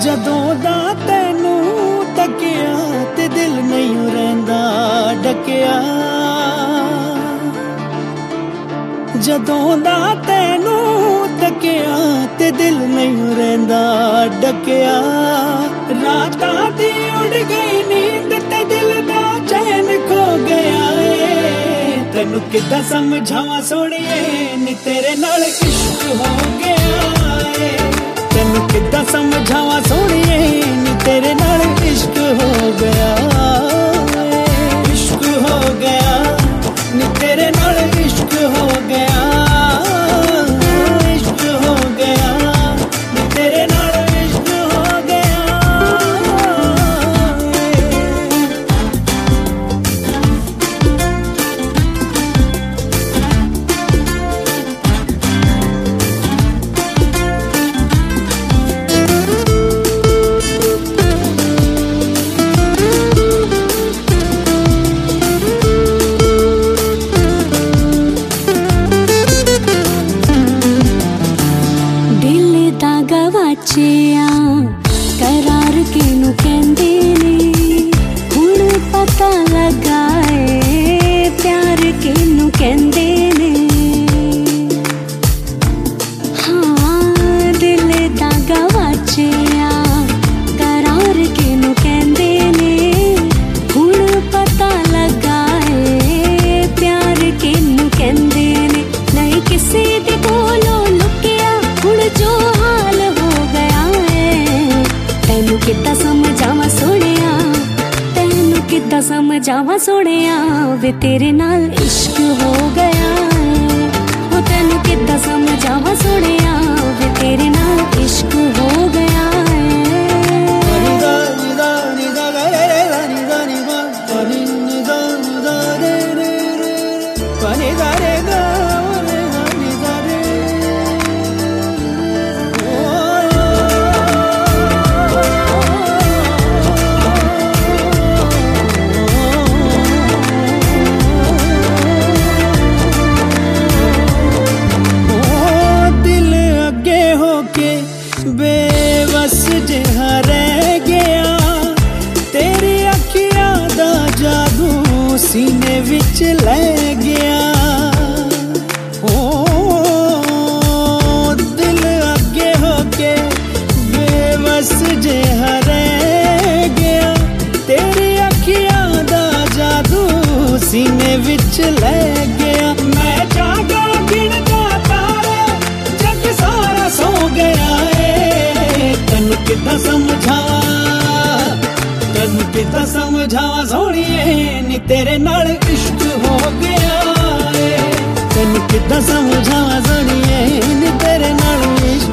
जदों दा तैनू तकिया ते दिल नहीं रहिंदा डकिया। जदों दा तैनू तकिया ते दिल नहीं रहिंदा डकिया। रातां दी उड़ गई नींद ते दिल दा चैन खो गया है। तैनू किद्दां समझावां सोहणिए नी तेरे नाल इश्क हो गया है। तैनू किद्दां समझावां सोहणिए नी तेरे नाल इश्क हो गया। इश्क हो गया नी तेरे नाल इश्क हो गया। इश्क हो गया नी तेरे नाल इश्क हो गया। गवाचिया करार किनू कहंदे ने हुण पता लगा है प्यार किनू कहंदे ने। हाँ दिल दा गवाचिया करार किनू कहंदे ने हुण पता लगा है प्यार किनू कहंदे ने। नहीं किसी दे कोलों लुकिया हुण जो किद्दां समझावां सोहणिया। तैनू किद्दां समझावां सोहणिया वे तेरे नाल इश्क हो गया है। वो तैनू किद्दां समझावां सोहणिया वे तेरे नाल इश्क हो गया है। बेबस जिहा रह गया तेरी अखियां दा जादू सीने विच लै गया। ओ दिल अगे होके बेबस जिहा रह गया तेरी अखियां दा जादू सीने विच लै गया। मैं जागा गिनदा तारे जग सारा सो गया। तैनू किद्दां समझावां सोहणिए नी तेरे नाल इश्क हो गया है। तैनू किद्दां समझावां सोहणिए नी तेरे नाल इश्क